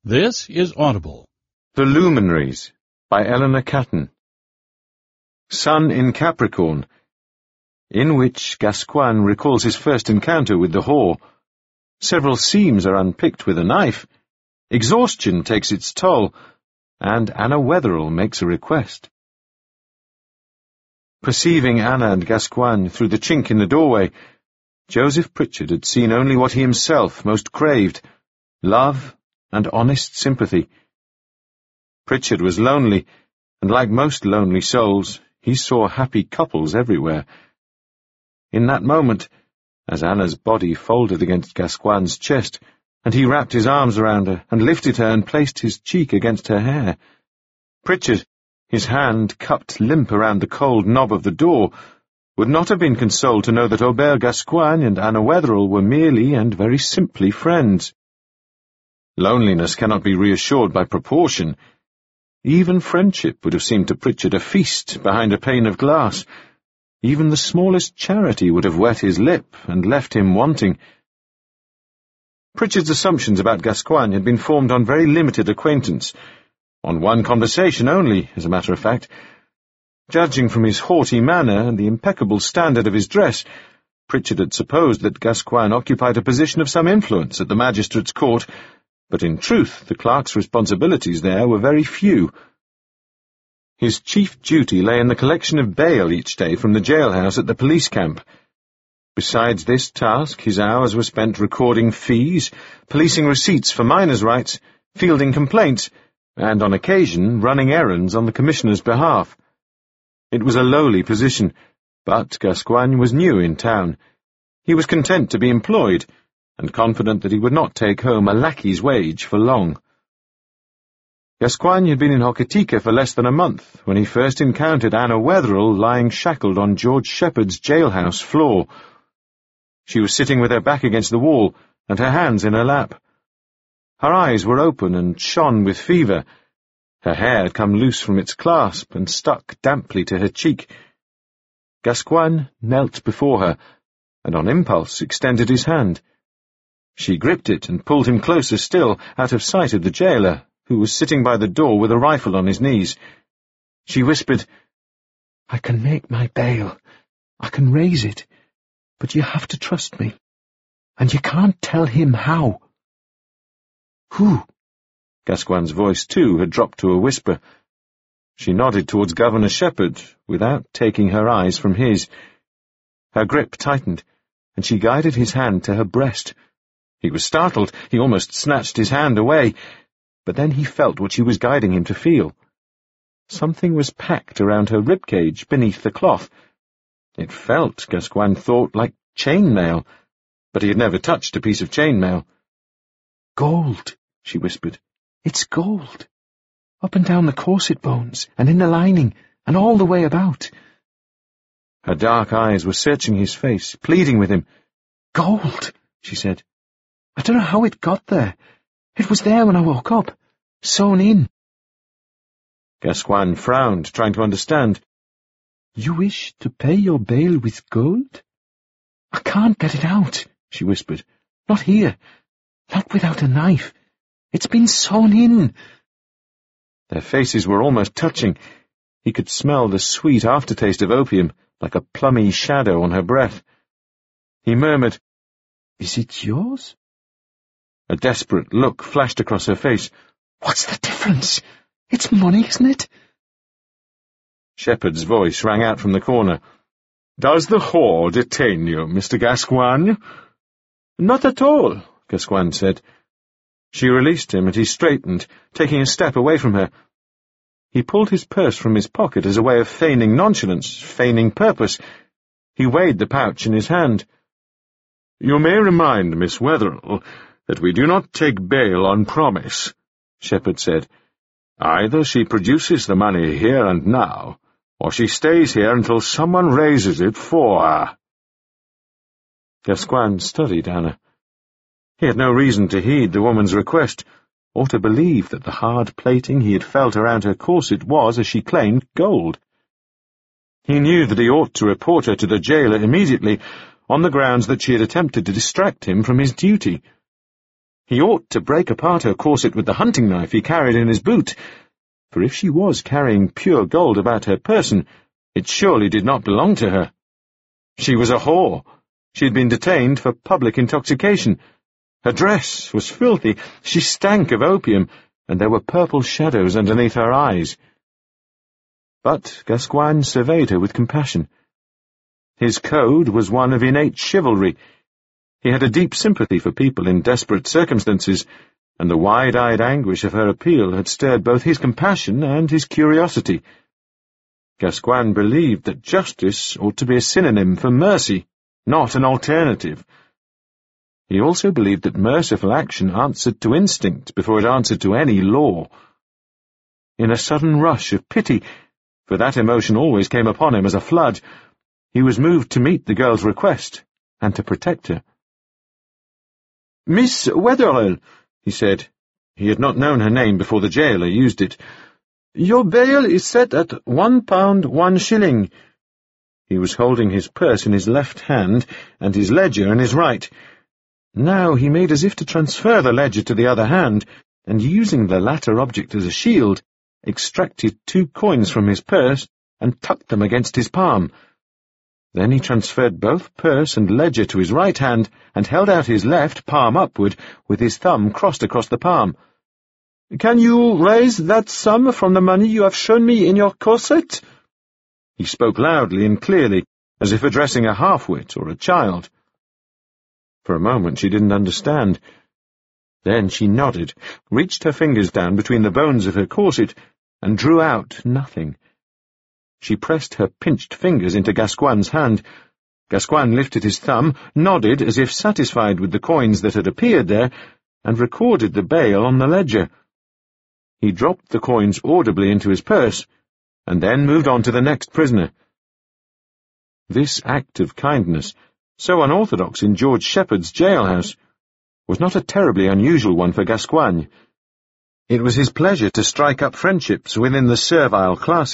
This is Audible. The Luminaries by Eleanor Catton. Sun in Capricorn, in which Gascoigne recalls his first encounter with the whore. Several seams are unpicked with a knife. Exhaustion takes its toll, and Anna Wetherell makes a request. Perceiving Anna and Gascoigne through the chink in the doorway, Joseph Pritchard had seen only what he himself most craved, love and honest sympathy. Pritchard was lonely, and like most lonely souls, he saw happy couples everywhere. In that moment, as Anna's body folded against Gascoigne's chest, and he wrapped his arms around her and lifted her and placed his cheek against her hair, Pritchard, his hand cupped limp around the cold knob of the door, would not have been consoled to know that Aubert Gascoigne and Anna Wetherell were merely and very simply friends. Loneliness cannot be reassured by proportion. Even friendship would have seemed to Pritchard a feast behind a pane of glass. Even the smallest charity would have wet his lip and left him wanting. Pritchard's assumptions about Gascoigne had been formed on very limited acquaintance, on one conversation only, as a matter of fact. Judging from his haughty manner and the impeccable standard of his dress, Pritchard had supposed that Gascoigne occupied a position of some influence at the magistrate's court, but in truth the clerk's responsibilities there were very few. His chief duty lay in the collection of bail each day from the jailhouse at the police camp. Besides this task, his hours were spent recording fees, policing receipts for miners' rights, fielding complaints, and on occasion running errands on the commissioner's behalf. It was a lowly position, but Gascoigne was new in town. He was content to be employed, and confident that he would not take home a lackey's wage for long. Gascoigne had been in Hokitika for less than a month when he first encountered Anna Wetherell lying shackled on George Shepherd's jailhouse floor. She was sitting with her back against the wall and her hands in her lap. Her eyes were open and shone with fever. Her hair had come loose from its clasp and stuck damply to her cheek. Gascoigne knelt before her, and on impulse extended his hand. She gripped it and pulled him closer still, out of sight of the jailer, who was sitting by the door with a rifle on his knees. She whispered, "I can make my bail. I can raise it. But you have to trust me. And you can't tell him how." "Who?" Gascoigne's voice, too, had dropped to a whisper. She nodded towards Governor Shepherd, without taking her eyes from his. Her grip tightened, and she guided his hand to her breast. He was startled. He almost snatched his hand away, but then he felt what she was guiding him to feel. Something was packed around her ribcage beneath the cloth. It felt, Gascoigne thought, like chainmail, but he had never touched a piece of chainmail. "Gold," she whispered. "It's gold. Up and down the corset bones, and in the lining, and all the way about." Her dark eyes were searching his face, pleading with him. "Gold," she said. "I don't know how it got there. It was there when I woke up, sewn in." Gascoigne frowned, trying to understand. "You wish to pay your bail with gold?" "I can't get it out," she whispered. "Not here. Not without a knife. It's been sewn in." Their faces were almost touching. He could smell the sweet aftertaste of opium, like a plummy shadow on her breath. He murmured, "Is it yours?" A desperate look flashed across her face. "What's the difference? It's money, isn't it?" Shepherd's voice rang out from the corner. "Does the whore detain you, Mr. Gascoigne?" "Not at all," Gascoigne said. She released him, and he straightened, taking a step away from her. He pulled his purse from his pocket as a way of feigning nonchalance, feigning purpose. He weighed the pouch in his hand. "You may remind Miss Wetherell that we do not take bail on promise," Shepherd said. "Either she produces the money here and now, or she stays here until someone raises it for her." Gascoigne studied Anna. He had no reason to heed the woman's request, or to believe that the hard plating he had felt around her corset was, as she claimed, gold. He knew that he ought to report her to the jailer immediately, on the grounds that she had attempted to distract him from his duty. He ought to break apart her corset with the hunting knife he carried in his boot, for if she was carrying pure gold about her person, it surely did not belong to her. She was a whore. She had been detained for public intoxication. Her dress was filthy, she stank of opium, and there were purple shadows underneath her eyes. But Gascoigne surveyed her with compassion. His code was one of innate chivalry. He had a deep sympathy for people in desperate circumstances, and the wide-eyed anguish of her appeal had stirred both his compassion and his curiosity. Gascoigne believed that justice ought to be a synonym for mercy, not an alternative. He also believed that merciful action answered to instinct before it answered to any law. In a sudden rush of pity, for that emotion always came upon him as a flood, he was moved to meet the girl's request, and to protect her. "Miss Wetherell," he said. He had not known her name before the jailer used it. "Your bail is set at £1 1 shilling. He was holding his purse in his left hand, and his ledger in his right. Now he made as if to transfer the ledger to the other hand, and using the latter object as a shield, extracted 2 coins from his purse and tucked them against his palm. Then he transferred both purse and ledger to his right hand, and held out his left, palm upward, with his thumb crossed across the palm. "Can you raise that sum from the money you have shown me in your corset?" He spoke loudly and clearly, as if addressing a half-wit or a child. For a moment she didn't understand. Then she nodded, reached her fingers down between the bones of her corset, and drew out nothing. She pressed her pinched fingers into Gascoigne's hand. Gascoigne lifted his thumb, nodded as if satisfied with the coins that had appeared there, and recorded the bail on the ledger. He dropped the coins audibly into his purse, and then moved on to the next prisoner. This act of kindness, so unorthodox in George Shepherd's jailhouse, was not a terribly unusual one for Gascoigne. It was his pleasure to strike up friendships within the servile classes.